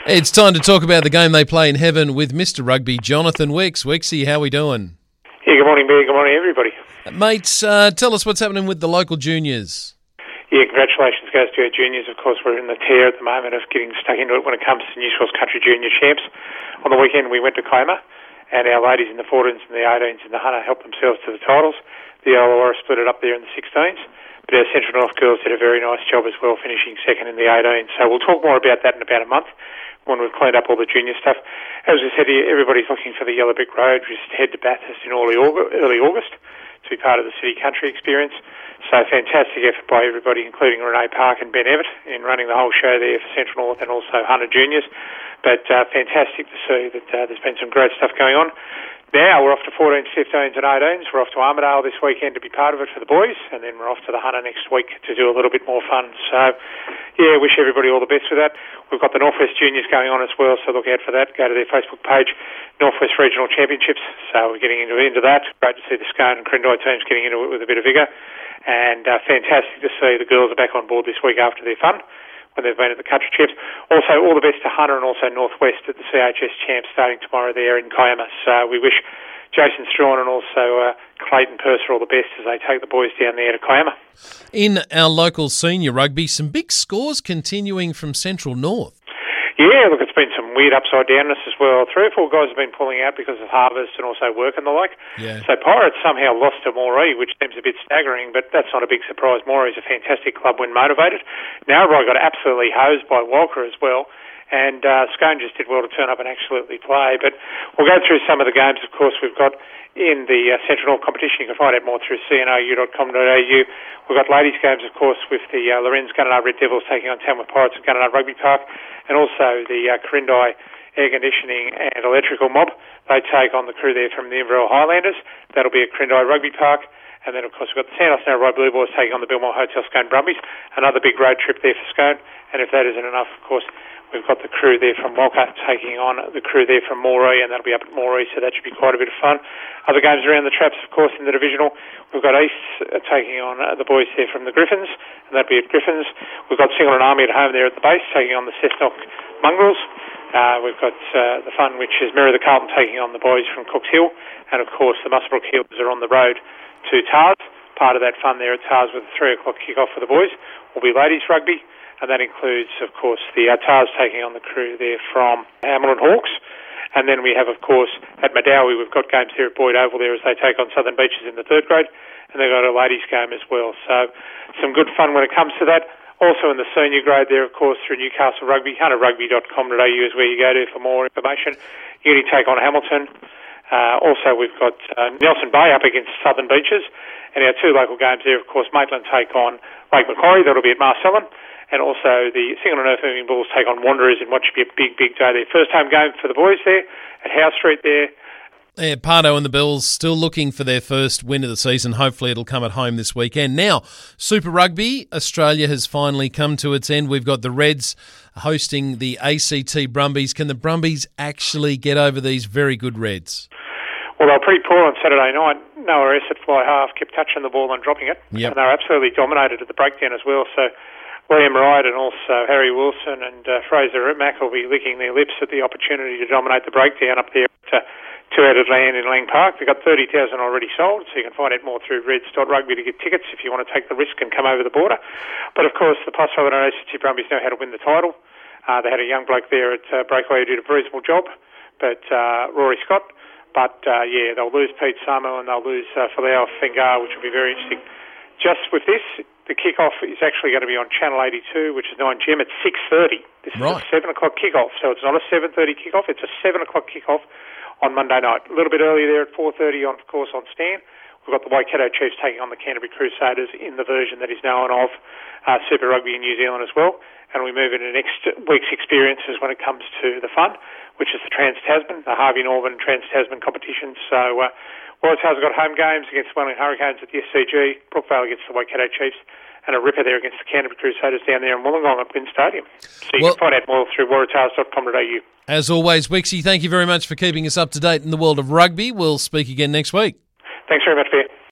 It's time to talk about the game they play in heaven with Mr. Rugby, Jonathan Wicks. Wicksy, how are we doing? Yeah, good morning, Bear. Good morning, everybody. Mates, tell us what's happening with the local juniors. Yeah, congratulations goes to our juniors. Of course, we're in the tear at the moment of getting stuck into it when it comes to New South Wales Country Junior Champs. On the weekend, we went to Kiama, and our ladies in the 14s and the 18s in the Hunter helped themselves to the titles. The Illawarra split it up there in the 16s, but our Central North girls did a very nice job as well, finishing second in the 18s. So we'll talk more about that in about a month when we've cleaned up all the junior stuff. As we said, everybody's looking for the Yellow Brick Road, just head to Bathurst in early August to be part of the City Country experience. So fantastic effort by everybody, including Renee Park and Ben Everett, in running the whole show there for Central North and also Hunter Juniors. But fantastic to see that there's been some great stuff going on. Now we're off to 14s, 15s and 18s. We're off to Armidale this weekend to be part of it for the boys, and then we're off to the Hunter next week to do a little bit more fun. So, yeah, wish everybody all the best with that. We've got the Northwest Juniors going on as well, so look out for that. Go to their Facebook page, Northwest Regional Championships. So we're getting into that. Great to see the Scone and Crindai teams getting into it with a bit of vigour. And fantastic to see the girls are back on board this week after their fun when they've been at the Country Champs. Also, all the best to Hunter and also Northwest at the CHS Champs starting tomorrow there in Kiama. So we wish Jason Strawn and also Clayton Purser all the best as they take the boys down there to Kiama. In our local senior rugby, some big scores continuing from Central North. Yeah, look, it's been some weird upside-downness as well. 3 or 4 guys have been pulling out because of harvest and also work and the like. Yeah. So Pirates somehow lost to Moree, which seems a bit staggering, but that's not a big surprise. Moree's a fantastic club when motivated. Narrabri got absolutely hosed by Walker as well, and Scone just did well to turn up and absolutely play. But we'll go through some of the games, of course, we've got in the Central North competition. You can find out more through cnou.com.au. We've got ladies' games, of course, with the Lorenz Gunnedah Red Devils taking on Tamworth Pirates at Gunnedah Rugby Park, and also the Corindai Air Conditioning and Electrical Mob. They take on the crew there from the Inverell Highlanders. That'll be at Corindai Rugby Park. And then, of course, we've got the Santos Narrabri Blue Boys taking on the Bilmore Hotel Scone Brumbies. Another big road trip there for Scone. And if that isn't enough, of course, we've got the crew there from Walker taking on the crew there from Moree, and that'll be up at Moree, so that should be quite a bit of fun. Other games around the traps, of course, in the divisional. We've got East taking on the boys there from the Griffins, and that'll be at Griffins. We've got Singleton Army at home there at the base, taking on the Cessnock Mongrels. We've got the fun, which is Merri the Carlton taking on the boys from Cooks Hill, and of course the Muswellbrook Heels are on the road to Tars. Part of that fun there at Tars with a 3 o'clock kick-off for the boys will be ladies rugby, and that includes, of course, the Tars taking on the crew there from Hamilton Hawks. And then we have, of course, at Madawi, we've got games here at Boyd Oval there as they take on Southern Beaches in the 3rd grade, and they've got a ladies game as well. So some good fun when it comes to that. Also in the senior grade there, of course, through Newcastle Rugby, hunterrugby.com.au is where you go to for more information. Uni take on Hamilton. Also, we've got Nelson Bay up against Southern Beaches. And our 2 local games there, of course, Maitland take on Lake Macquarie. That'll be at Marcellin. And also the Singleton Earth Moving Bulls take on Wanderers in what should be a big, big day there. First home game for the boys there at Howe Street there. Yeah, Pardo and the Bills still looking for their first win of the season. Hopefully it'll come at home this weekend. Now, Super Rugby, Australia has finally come to its end. We've got the Reds hosting the ACT Brumbies. Can the Brumbies actually get over these very good Reds? Well, they were pretty poor on Saturday night. Noah S at fly half kept touching the ball and dropping it. Yep. And they were absolutely dominated at the breakdown as well. So William Wright and also Harry Wilson and Fraser Mack will be licking their lips at the opportunity to dominate the breakdown up there at Two-Headed Land in Lang Park. They've got 30,000 already sold, so you can find out more through reds.rugby to get tickets if you want to take the risk and come over the border. But, of course, the Passover and ACT Brumbies know how to win the title. They had a young bloke there at Breakaway who did a reasonable job, but Rory Scott. But, yeah, they'll lose Pete Samu and they'll lose Folau Fengar, which will be very interesting. Just with this, the kick-off is actually going to be on Channel 82, which is 9GM at 6:30. This right. is a 7 o'clock kick-off, so it's not a 7:30 kick-off, it's a 7 o'clock kick-off on Monday night. A little bit earlier there at 4:30, of course, on Stan. We've got the Waikato Chiefs taking on the Canterbury Crusaders in the version that is known of Super Rugby in New Zealand as well. And we move into next week's experiences when it comes to the fun, which is the Trans-Tasman, the Harvey Norman Trans-Tasman competition. So Waratahs have got home games against the Wellington Hurricanes at the SCG, Brookvale against the Waikato Chiefs, and a ripper there against the Canterbury Crusaders down there in Wollongong at Quinn Stadium. So you can find out more through waratahs.com.au. As always, Wixie, thank you very much for keeping us up to date in the world of rugby. We'll speak again next week. Thanks very much, Bear.